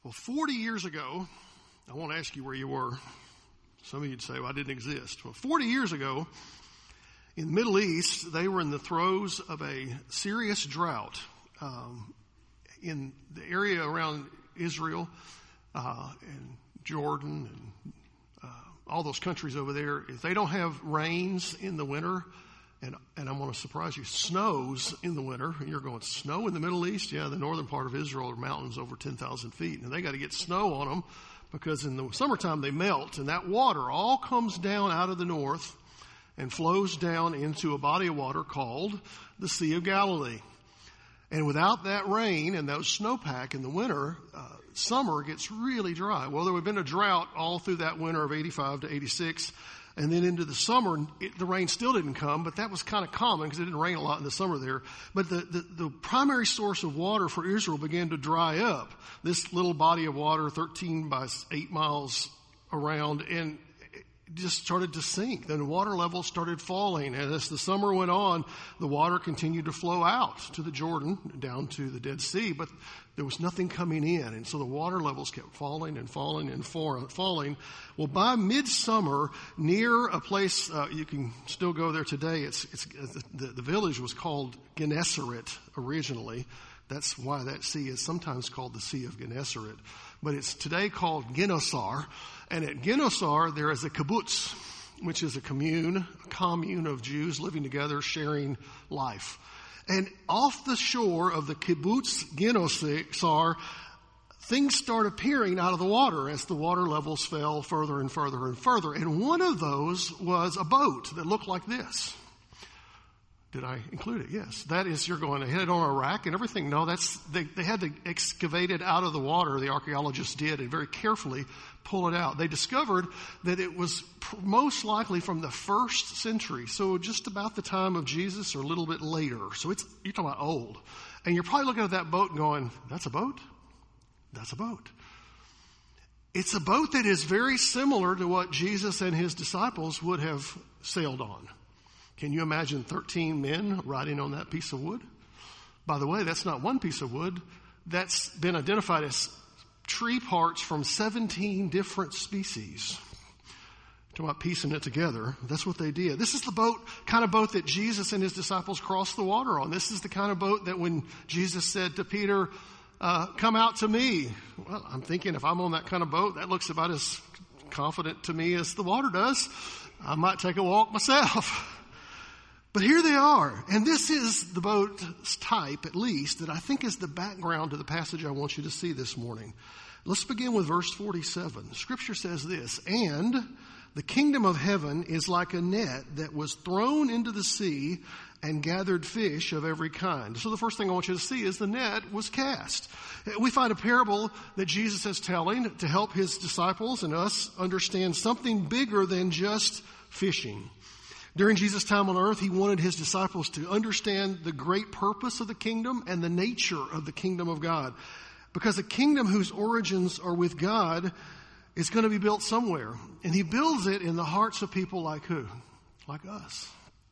Well, 40 years ago, I won't ask you where you were. Some of you would say, well, I didn't exist. Well, 40 years ago, in the Middle East, they were in the throes of a serious drought. In the area around Israel and Jordan and all those countries over there, if they don't have rains in the winter, and I'm going to surprise you, snows in the winter, and you're going, snow in the Middle East? Yeah, the northern part of Israel are mountains over 10,000 feet, and they got to get snow on them because in the summertime they melt, and that water all comes down out of the north and flows down into a body of water called the Sea of Galilee. And without that rain and those snowpack in the winter, summer gets really dry. Well, there had been a drought all through that winter of 85 to 86. And then into the summer, the rain still didn't come, but that was kind of common because it didn't rain a lot in the summer there. But the primary source of water for Israel began to dry up. This little body of water, 13 by 8 miles around, and it just started to sink. Then the water levels started falling. And as the summer went on, the water continued to flow out to the Jordan, down to the Dead Sea, but there was nothing coming in. And so the water levels kept falling and falling and falling. Well, by midsummer, near a place, you can still go there today. The village was called Gennesaret originally. That's why that sea is sometimes called the Sea of Gennesaret. But it's today called Ginosar. And at Ginosar, there is a kibbutz, which is a commune of Jews living together, sharing life. And off the shore of the kibbutz Ginosar, things start appearing out of the water as the water levels fell further and further and further. And one of those was a boat that looked like this. Did I include it? Yes. That is, you're going to hit it on a rack and everything. No, they had to excavate it out of the water. The archaeologists did, and very carefully pull it out. They discovered that it was most likely from the 1st century. So just about the time of Jesus or a little bit later. So you're talking about old. And you're probably looking at that boat and going, that's a boat? That's a boat. It's a boat that is very similar to what Jesus and his disciples would have sailed on. Can you imagine 13 men riding on that piece of wood? By the way, that's not one piece of wood. That's been identified as tree parts from 17 different species. Talking about piecing it together. That's what they did. This is the kind of boat that Jesus and his disciples crossed the water on. This is the kind of boat that when Jesus said to Peter, come out to me. Well, I'm thinking if I'm on that kind of boat, that looks about as confident to me as the water does. I might take a walk myself. But here they are, and this is the boat's type, at least, that I think is the background to the passage I want you to see this morning. Let's begin with verse 47. Scripture says this, and the kingdom of heaven is like a net that was thrown into the sea and gathered fish of every kind. So the first thing I want you to see is the net was cast. We find a parable that Jesus is telling to help his disciples and us understand something bigger than just fishing. During Jesus' time on earth, he wanted his disciples to understand the great purpose of the kingdom and the nature of the kingdom of God. Because a kingdom whose origins are with God is going to be built somewhere. And he builds it in the hearts of people like who? Like us.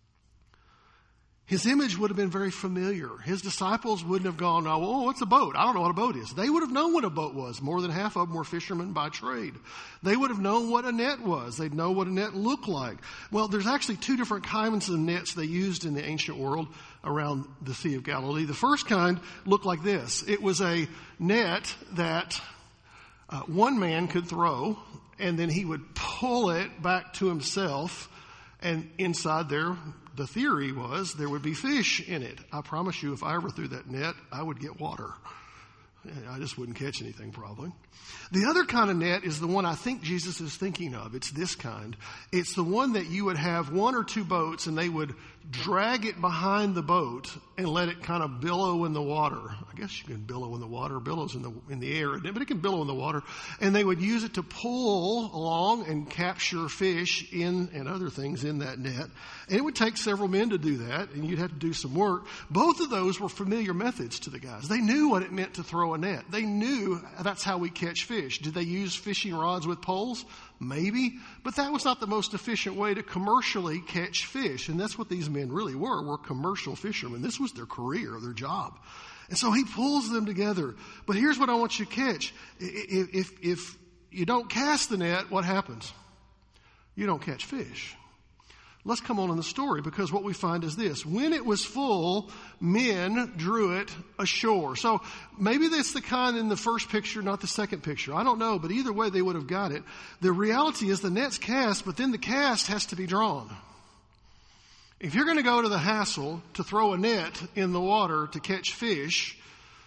His image would have been very familiar. His disciples wouldn't have gone, oh, what's a boat? I don't know what a boat is. They would have known what a boat was. More than half of them were fishermen by trade. They would have known what a net was. They'd know what a net looked like. Well, there's actually 2 different kinds of nets they used in the ancient world around the Sea of Galilee. The first kind looked like this. It was a net that one man could throw, and then he would pull it back to himself, and inside there, the theory was there would be fish in it. I promise you, if I ever threw that net, I would get water. I just wouldn't catch anything probably. The other kind of net is the one I think Jesus is thinking of. It's this kind. It's the one that you would have 1 or 2 boats and they would drag it behind the boat and let it kind of billow in the water. I guess you can billow in the water. Billows in the air, but it can billow in the water. And they would use it to pull along and capture fish and other things in that net. And it would take several men to do that, and you'd have to do some work. Both of those were familiar methods to the guys. They knew what it meant to throw a net. They knew that's how we catch fish. Did they use fishing rods with poles? Maybe, but that was not the most efficient way to commercially catch fish. And that's what these men really were commercial fishermen. This was their career, their job. And so he pulls them together. But here's what I want you to catch. If you don't cast the net, what happens? You don't catch fish. Let's come on in the story, because what we find is this. When it was full, men drew it ashore. So maybe that's the kind in the first picture, not the second picture. I don't know, but either way they would have got it. The reality is the net's cast, but then the cast has to be drawn. If you're going to go to the hassle to throw a net in the water to catch fish,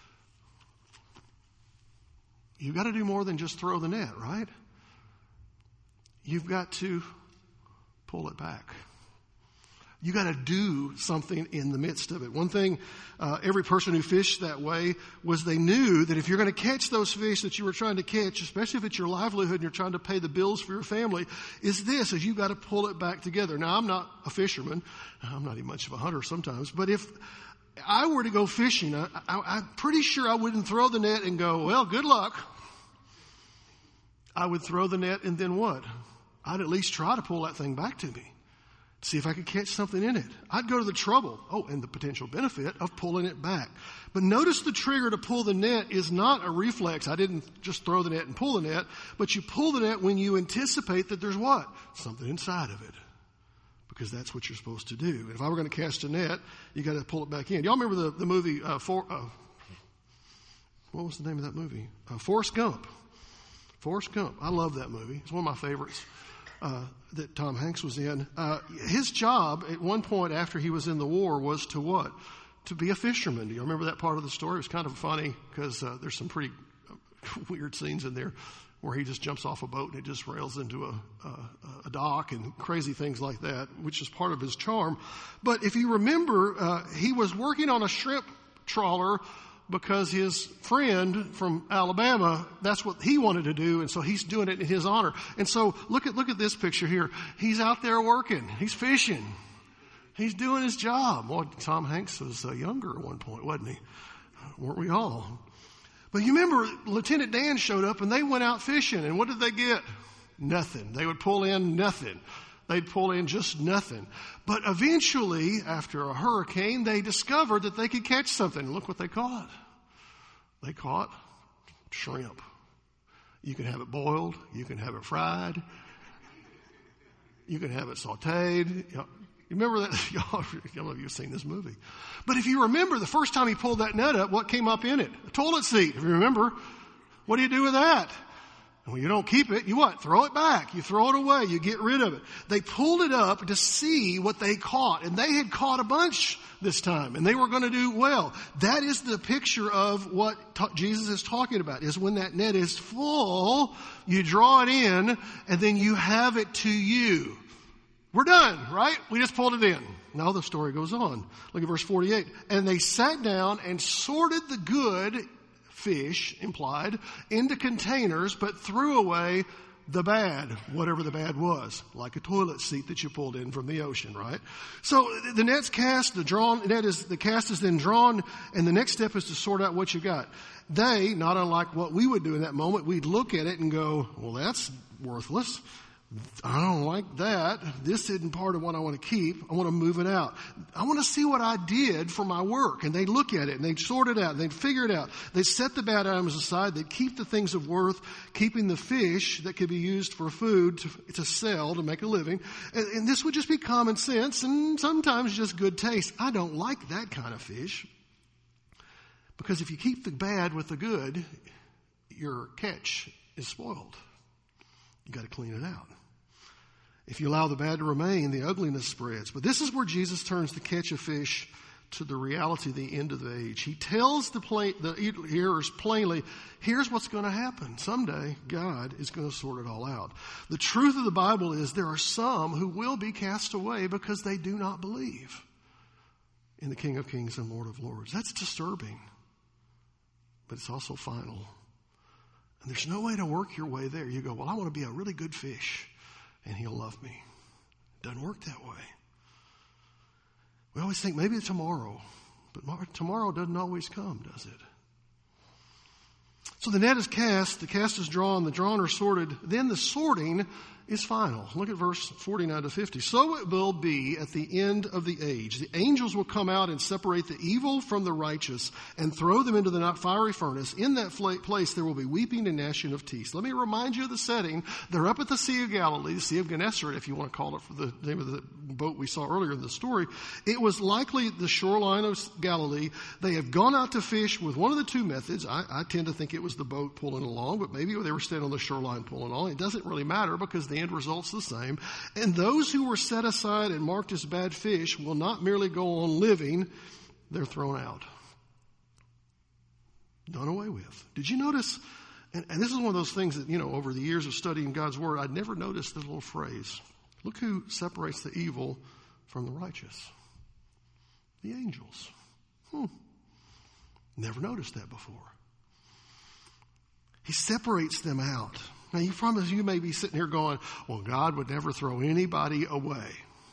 you've got to do more than just throw the net, right? You've got to pull it back. You got to do something in the midst of it. One thing, every person who fished that way was they knew that if you're going to catch those fish that you were trying to catch, especially if it's your livelihood and you're trying to pay the bills for your family, is you got to pull it back together. Now, I'm not a fisherman. I'm not even much of a hunter sometimes. But if I were to go fishing, I'm pretty sure I wouldn't throw the net and go, well, good luck. I would throw the net and then what? I'd at least try to pull that thing back to me. See if I could catch something in it. I'd go to the trouble, and the potential benefit of pulling it back. But notice the trigger to pull the net is not a reflex. I didn't just throw the net and pull the net, but you pull the net when you anticipate that there's what? Something inside of it. Because that's what you're supposed to do. And if I were going to cast a net, you got to pull it back in. Y'all remember the movie, what was the name of that movie? Forrest Gump. Forrest Gump. I love that movie. It's one of my favorites. That Tom Hanks was in. His job at one point after he was in the war was to what? To be a fisherman. Do you remember that part of the story? It was kind of funny because there's some pretty weird scenes in there where he just jumps off a boat and it just rails into a dock and crazy things like that, which is part of his charm. But if you remember, he was working on a shrimp trawler because his friend from Alabama, that's what he wanted to do, and so he's doing it in his honor. And so look at this picture here. He's out there working. He's fishing. He's doing his job. Well, Tom Hanks was younger at one point, wasn't he? Weren't we all? But you remember Lieutenant Dan showed up and they went out fishing, and what did they get? Nothing. They would pull in nothing. They'd pull in just nothing. But eventually, after a hurricane, they discovered that they could catch something. Look what they caught. They caught shrimp. You can have it boiled. You can have it fried. You can have it sauteed. You remember that? Y'all of you have seen this movie. But if you remember, the first time he pulled that net up, what came up in it? A toilet seat. If you remember, what do you do with that? And when you don't keep it, you what? Throw it back. You throw it away. You get rid of it. They pulled it up to see what they caught. And they had caught a bunch this time. And they were going to do well. That is the picture of what Jesus is talking about, is when that net is full, you draw it in, and then you have it to you. We're done, right? We just pulled it in. Now the story goes on. Look at verse 48. And they sat down and sorted the good fish, implied, into containers, but threw away the bad, whatever the bad was, like a toilet seat that you pulled in from the ocean, right? So the net's cast, the cast is then drawn, and the next step is to sort out what you got. They, not unlike what we would do in that moment, we'd look at it and go, well, that's worthless. I don't like that. This isn't part of what I want to keep. I want to move it out. I want to see what I did for my work. And they'd look at it and they'd sort it out. They'd figure it out. They'd set the bad items aside. They'd keep the things of worth, keeping the fish that could be used for food to sell, to make a living. And this would just be common sense and sometimes just good taste. I don't like that kind of fish. Because if you keep the bad with the good, your catch is spoiled. You got to clean it out. If you allow the bad to remain, the ugliness spreads. But this is where Jesus turns the catch of fish to the reality of the end of the age. He tells the hearers plainly, here's what's going to happen. Someday, God is going to sort it all out. The truth of the Bible is there are some who will be cast away because they do not believe in the King of Kings and Lord of Lords. That's disturbing, but it's also final. And there's no way to work your way there. You go, well, I want to be a really good fish, and he'll love me. It doesn't work that way. We always think maybe tomorrow, but tomorrow doesn't always come, does it? So the net is cast, the cast is drawn, the drawn are sorted. Then the sorting is final. Look at verse 49 to 50. So it will be at the end of the age. The angels will come out and separate the evil from the righteous and throw them into the fiery furnace. In that place there will be weeping and gnashing of teeth. Let me remind you of the setting. They're up at the Sea of Galilee, the Sea of Gennesaret, if you want to call it for the name of the boat we saw earlier in the story. It was likely the shoreline of Galilee. They have gone out to fish with one of the two methods. I tend to think it was the boat pulling along, but maybe they were standing on the shoreline pulling along. It doesn't really matter because the end result's the same. And those who were set aside and marked as bad fish will not merely go on living, they're thrown out. Done away with. Did you notice, and this is one of those things that, over the years of studying God's Word, I'd never noticed this little phrase. Look who separates the evil from the righteous. The angels. Never noticed that before. He separates them out. Now, you may be sitting here going, well, God would never throw anybody away.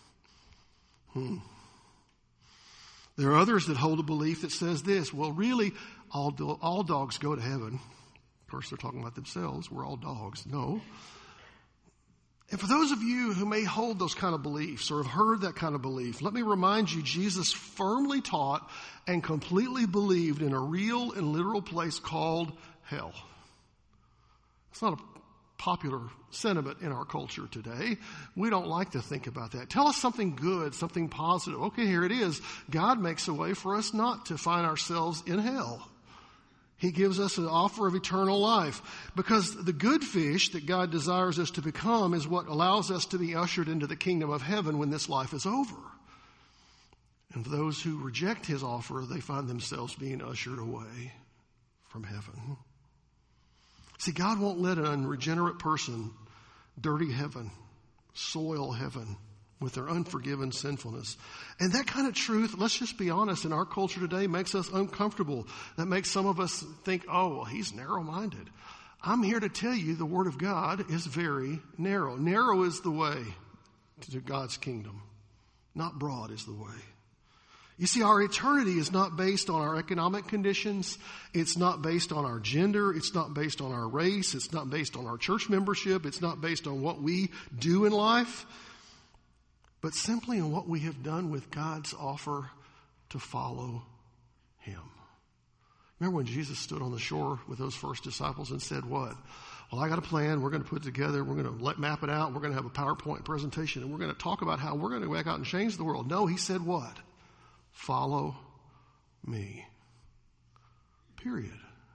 There are others that hold a belief that says this, well, really, all dogs go to heaven. Of course, they're talking about themselves. We're all dogs. No. And for those of you who may hold those kind of beliefs or have heard that kind of belief, let me remind you, Jesus firmly taught and completely believed in a real and literal place called hell. It's not a popular sentiment in our culture today. We don't like to think about that. Tell us something good, something positive. Okay, here it is. God makes a way for us not to find ourselves in hell. He gives us an offer of eternal life because the good fish that God desires us to become is what allows us to be ushered into the kingdom of heaven when this life is over. And for those who reject his offer, they find themselves being ushered away from heaven. See, God won't let an unregenerate person dirty heaven, soil heaven with their unforgiven sinfulness. And that kind of truth, let's just be honest, in our culture today makes us uncomfortable. That makes some of us think, oh, well, he's narrow-minded. I'm here to tell you the Word of God is very narrow. Narrow is the way to God's kingdom. Not broad is the way. You see, our eternity is not based on our economic conditions. It's not based on our gender. It's not based on our race. It's not based on our church membership. It's not based on what we do in life, but simply on what we have done with God's offer to follow him. Remember when Jesus stood on the shore with those first disciples and said what? Well, I got a plan. We're going to put it together. We're going to map it out. We're going to have a PowerPoint presentation, and we're going to talk about how we're going to go back out and change the world. No, he said what? Follow me. Period.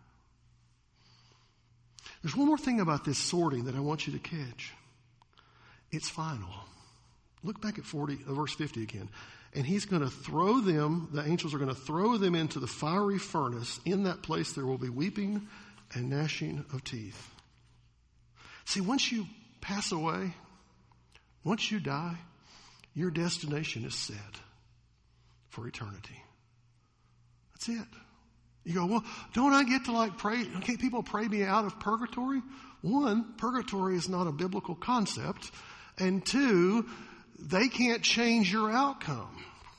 There's one more thing about this sorting that I want you to catch. It's final. Look back at verse 50 again. And he's going to throw them, the angels are going to throw them into the fiery furnace. In that place there will be weeping and gnashing of teeth. See, once you pass away, once you die, your destination is set for eternity. That's it. You go, well, don't I get to pray? Can't people pray me out of purgatory? One, purgatory is not a biblical concept. And two, they can't change your outcome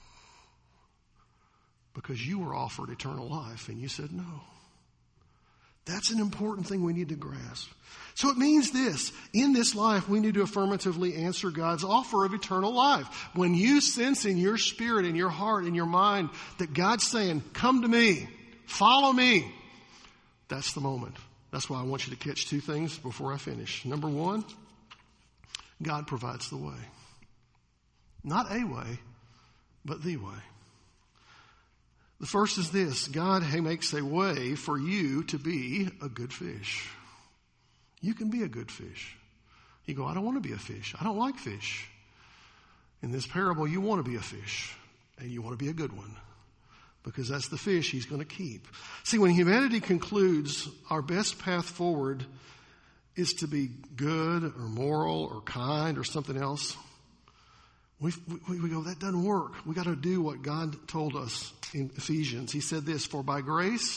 because you were offered eternal life and you said no. That's an important thing we need to grasp. So it means this. In this life, we need to affirmatively answer God's offer of eternal life. When you sense in your spirit, in your heart, in your mind that God's saying, come to me, follow me, that's the moment. That's why I want you to catch two things before I finish. Number one, God provides the way. Not a way, but the way. The first is this. God makes a way for you to be a good fish. You can be a good fish. You go, I don't want to be a fish. I don't like fish. In this parable, you want to be a fish. And you want to be a good one. Because that's the fish he's going to keep. See, when humanity concludes our best path forward is to be good or moral or kind or something else, we go, that doesn't work. We got to do what God told us in Ephesians. He said this, for by grace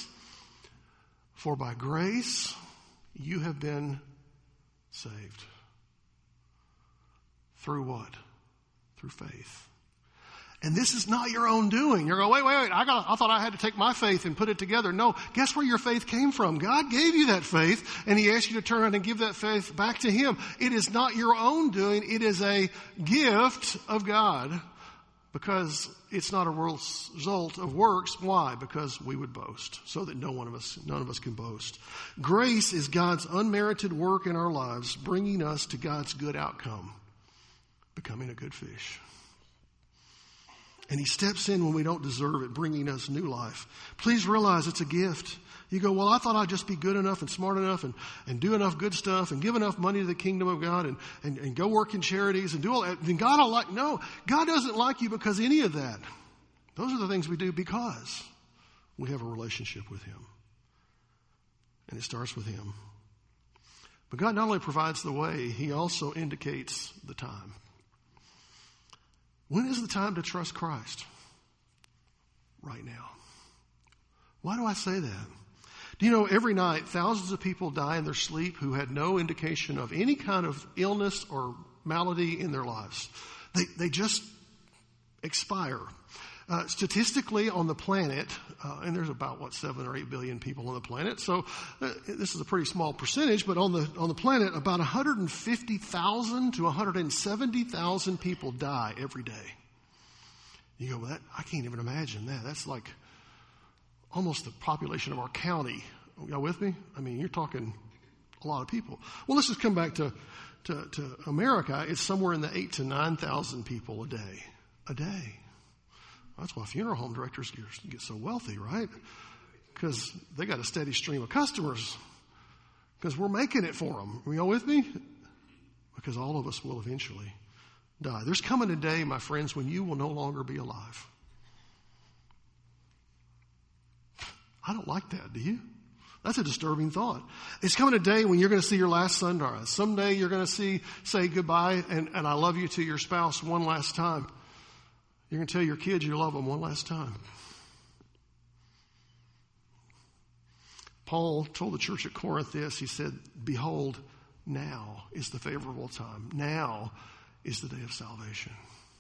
you have been saved. Through what? Through faith. And this is not your own doing. You're going, wait. I thought I had to take my faith and put it together. No, guess where your faith came from? God gave you that faith, and He asked you to turn around and give that faith back to Him. It is not your own doing. It is a gift of God, because it's not a result of works. Why? Because we would boast, so that none of us can boast. Grace is God's unmerited work in our lives, bringing us to God's good outcome, becoming a good fish. And He steps in when we don't deserve it, bringing us new life. Please realize it's a gift. You go, well, I thought I'd just be good enough and smart enough and do enough good stuff and give enough money to the kingdom of God and go work in charities and do all that. Then God will like, no, God doesn't like you because any of that. Those are the things we do because we have a relationship with Him. And it starts with Him. But God not only provides the way, He also indicates the time. When is the time to trust Christ? Right now. Why do I say that? Do you know every night thousands of people die in their sleep who had no indication of any kind of illness or malady in their lives? They just expire. Statistically on the planet, and there's about 7 or 8 billion people on the planet, so this is a pretty small percentage, but on the planet about 150,000 to 170,000 people die every day. You go, well, I can't even imagine that. That's like almost the population of our county. Y'all with me? I mean, you're talking a lot of people. Well, let's just come back to America. It's somewhere in the 8,000 to 9,000 people a day. A day. That's why funeral home directors get so wealthy, right? Because they got a steady stream of customers. Because we're making it for them. Are y'all with me? Because all of us will eventually die. There's coming a day, my friends, when you will no longer be alive. I don't like that, do you? That's a disturbing thought. It's coming a day when you're going to see your last sunrise. Someday you're going to say goodbye and I love you to your spouse one last time. You're going to tell your kids you love them one last time. Paul told the church at Corinth this. He said, behold, now is the favorable time. Now is the day of salvation.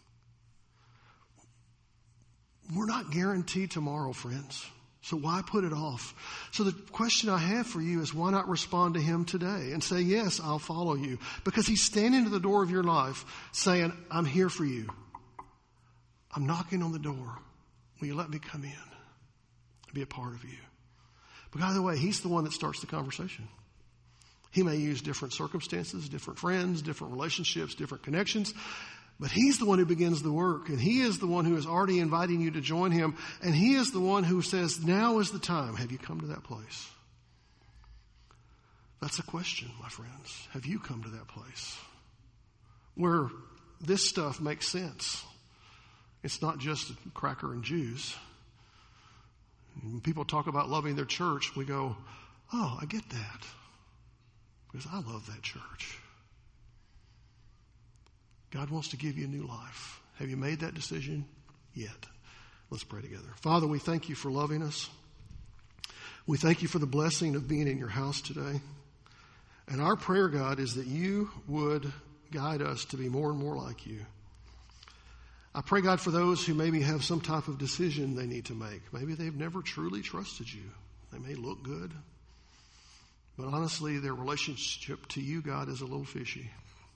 We're not guaranteed tomorrow, friends. So why put it off? So the question I have for you is, why not respond to Him today and say, yes, I'll follow you. Because He's standing at the door of your life saying, I'm here for you. I'm knocking on the door. Will you let me come in and be a part of you? But by the way, He's the one that starts the conversation. He may use different circumstances, different friends, different relationships, different connections. But He's the one who begins the work. And He is the one who is already inviting you to join Him. And He is the one who says, now is the time. Have you come to that place? That's a question, my friends. Have you come to that place where this stuff makes sense? It's not just cracker and juice. When people talk about loving their church, we go, oh, I get that. Because I love that church. God wants to give you a new life. Have you made that decision yet? Let's pray together. Father, we thank You for loving us. We thank You for the blessing of being in Your house today. And our prayer, God, is that You would guide us to be more and more like You. I pray, God, for those who maybe have some type of decision they need to make. Maybe they've never truly trusted You. They may look good, but honestly, their relationship to You, God, is a little fishy.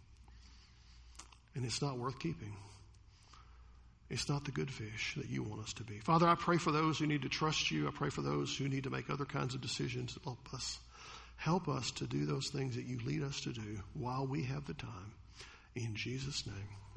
And it's not worth keeping. It's not the good fish that You want us to be. Father, I pray for those who need to trust You. I pray for those who need to make other kinds of decisions. Help us to do those things that You lead us to do while we have the time. In Jesus' name.